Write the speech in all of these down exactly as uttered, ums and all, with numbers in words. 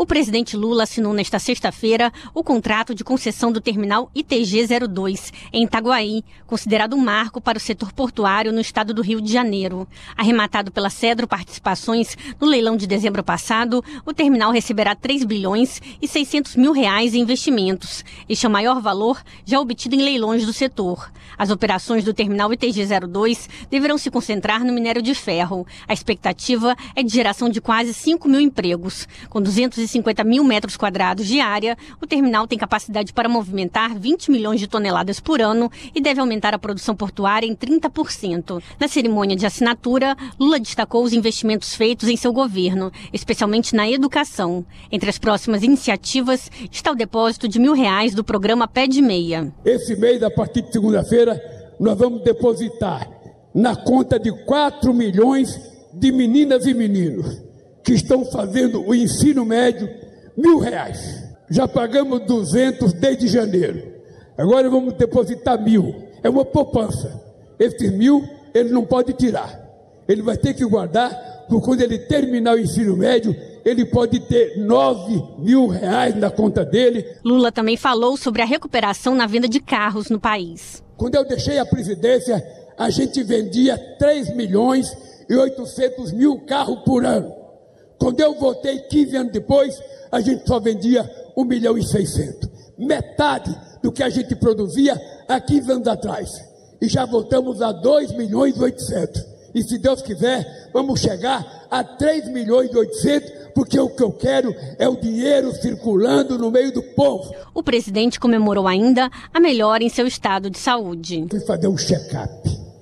presidente Lula assinou nesta sexta-feira o contrato de concessão do terminal I T G zero dois, em Itaguaí, considerado um marco para o setor portuário no estado do Rio de Janeiro. Arrematado pela Cedro Participações no leilão de dezembro passado, o terminal receberá três bilhões e seiscentos mil reais em investimentos. Este é o maior valor já obtido em leilões do setor. As operações do terminal I T G zero dois deverão se concentrar no minério de ferro. A expectativa é de geração de quase cinco mil empregos. Com duzentos e cinquenta mil metros quadrados de área, o terminal tem capacidade para movimentar vinte milhões de toneladas por ano e deve aumentar a produção portuária em trinta por cento. Na cerimônia de assinatura, Lula destacou os investimentos feitos em seu governo, especialmente na educação. Entre as próximas iniciativas está o depósito de mil reais do programa Pé de Meia. Esse mês, a partir de segunda-feira, nós vamos depositar na conta de quatro milhões de meninas e meninos que estão fazendo o ensino médio, mil reais. Já pagamos duzentos desde janeiro. Agora vamos depositar mil. É uma poupança. Esses mil ele não pode tirar. Ele vai ter que guardar, porque quando ele terminar o ensino médio, ele pode ter nove mil reais na conta dele. Lula também falou sobre a recuperação na venda de carros no país. Quando eu deixei a presidência, a gente vendia três milhões e oitocentos mil carros por ano. Quando eu voltei quinze anos depois, a gente só vendia um milhão e seiscentos. Metade do que a gente produzia há quinze anos atrás. E já voltamos a dois milhões e oitocentos. E se Deus quiser, vamos chegar a três milhões e oitocentos, porque o que eu quero é o dinheiro circulando no meio do povo. O presidente comemorou ainda a melhora em seu estado de saúde. Fui fazer um check-up.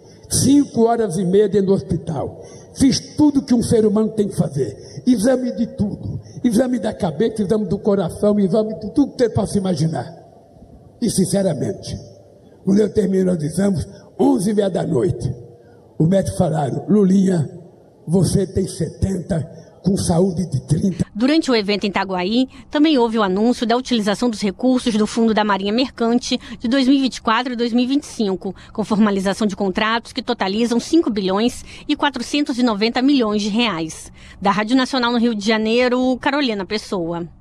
Cinco horas e meia dentro do hospital. Fiz tudo que um ser humano tem que fazer. Exame de tudo. Exame da cabeça, exame do coração, exame de tudo que você possa imaginar. E, sinceramente, quando eu termino os exames, onze e meia da noite, o médico falaram: Lulinha, você tem setenta, com saúde de trinta. Durante o evento em Itaguaí, também houve o anúncio da utilização dos recursos do Fundo da Marinha Mercante de dois mil e vinte e quatro e dois mil e vinte e cinco, com formalização de contratos que totalizam cinco bilhões e quatrocentos e noventa milhões de reais. Da Rádio Nacional no Rio de Janeiro, Carolina Pessoa.